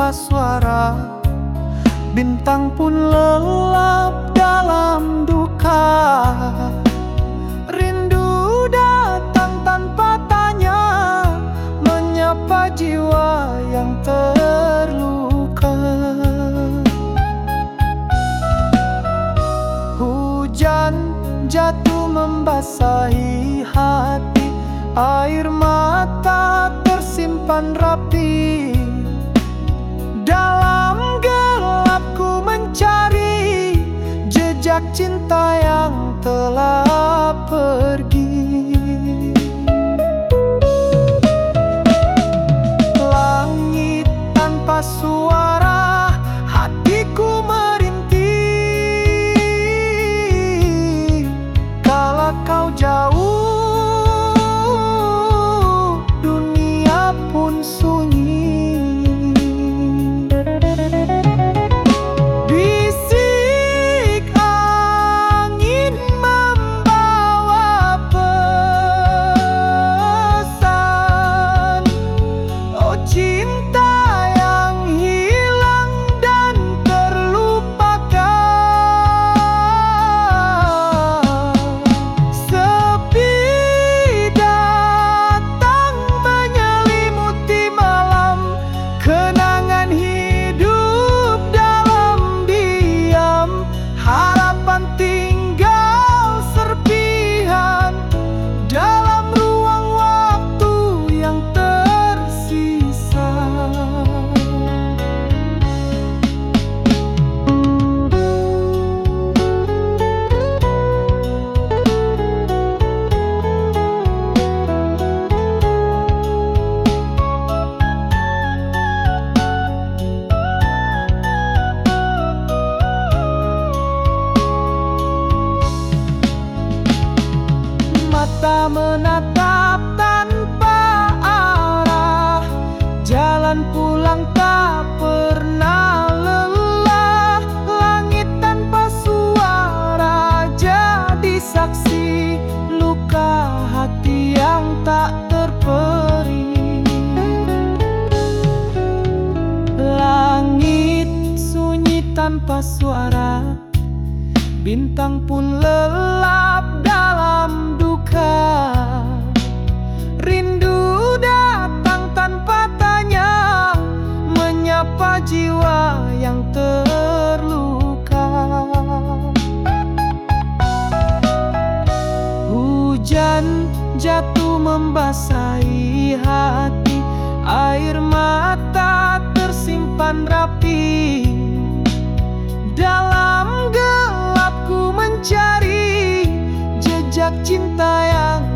tanpa suara, bintang pun lelap dalam duka. Rindu datang tanpa tanya, menyapa jiwa yang terluka. Hujan jatuh membasahi hati, air mata tersimpan rapi. Dalam gelapku mencari jejak cinta yang telah pergi. Langit tanpa suara, hatiku merintih. Kala kau jauh, dunia pun sunyi. Bisik angin membawa pesan, oh cinta yang hilang dan terlupakan. Sepi datang menyelimuti malam, kenangan hidup dalam diam. Harapan tinggal serpihan dalam ruang waktu yang tersisa. Mata menatap tanpa arah, jalan pulang tak pernah lelah. Langit tanpa suara jadi saksi luka hati yang tak terperi. Langit sunyi tanpa suara, bintang pun lelap dalam duka. Rindu datang tanpa tanya, menyapa jiwa yang terluka. Hujan jatuh membasahi hati, air mata tersimpan rapi. Dalam gelapku mencari jejak cinta yang